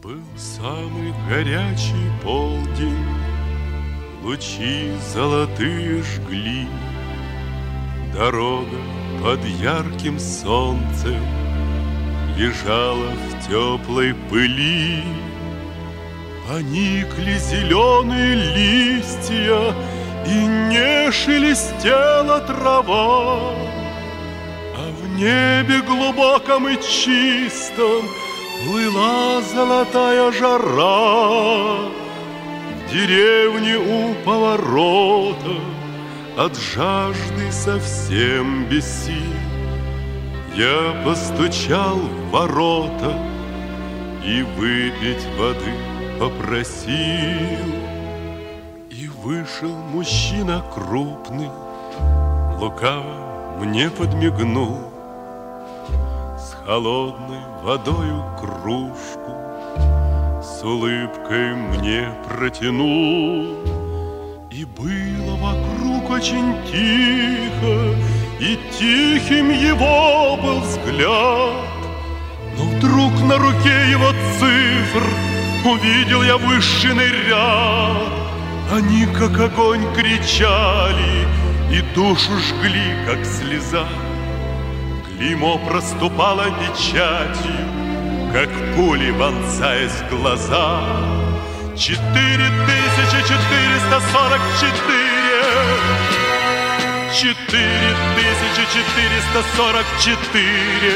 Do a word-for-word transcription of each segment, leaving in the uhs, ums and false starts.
Был самый горячий полдень, лучи золотые жгли, дорога под ярким солнцем лежала в теплой пыли. Поникли зеленые листья, и не шелестела трава, а в небе глубоком и чистом плыла золотая жара. В деревне у поворота от жажды совсем без сил я постучал в ворота и выпить воды попросил. И вышел мужчина крупный, лукаво мне подмигнул, с холодной водою кружку с улыбкой мне протянул. И было вокруг очень тихо, и тихим его был взгляд. Но вдруг на руке его цифр увидел я вышинный ряд. Они как огонь кричали и душу жгли, как слеза. Клеймо проступало печатью, как пули, вонзаясь в глаза. Четыре тысячи четыреста сорок четыре, четыре тысячи четыреста сорок четыре.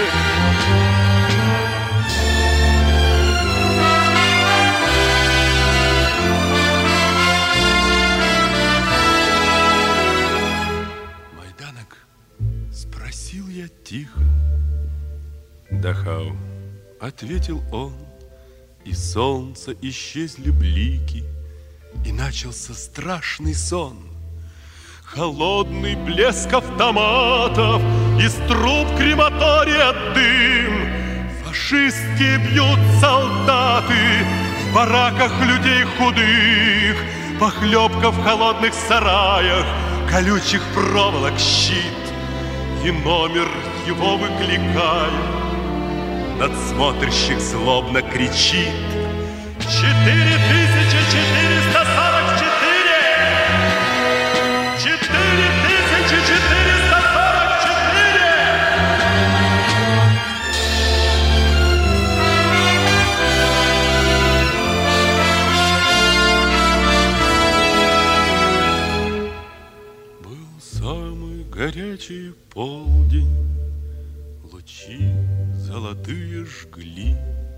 Майданок, спросил я тихо. Дахау, ответил он. И солнца исчезли блики, и начался страшный сон. Холодный блеск автоматов, из труб крематория дым. Фашистские бьют солдаты в бараках людей худых. Похлебка в холодных сараях, колючих проволок щит. И номер его выкликая, надсмотрщик злобно кричит: четыре тысячи четыреста сорок четыре! Четыре тысячи четыреста сорок четыре! Был самый горячий полдень, лучи золотые жгли,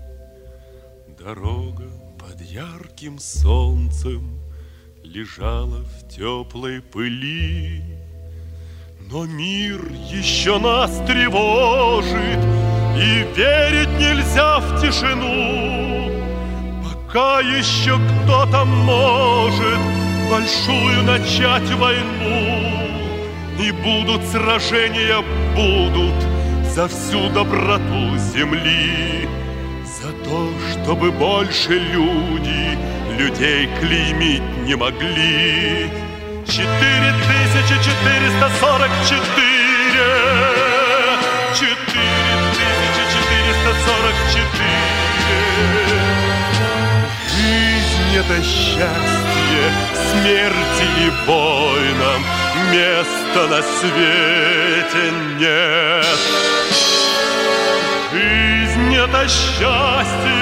дорога под ярким солнцем лежала в теплой пыли. Но мир еще нас тревожит, и верить нельзя в тишину. Пока еще кто-то может большую начать войну, и будут сражения, будут за всю доброту земли, за то, чтобы больше люди людей клеймить не могли. Четыре тысячи четыреста сорок четыре, четыре тысячи четыреста сорок четыре. Жизнь — это счастье, смерти и войнам места на свете нет. Жизнь — это счастье,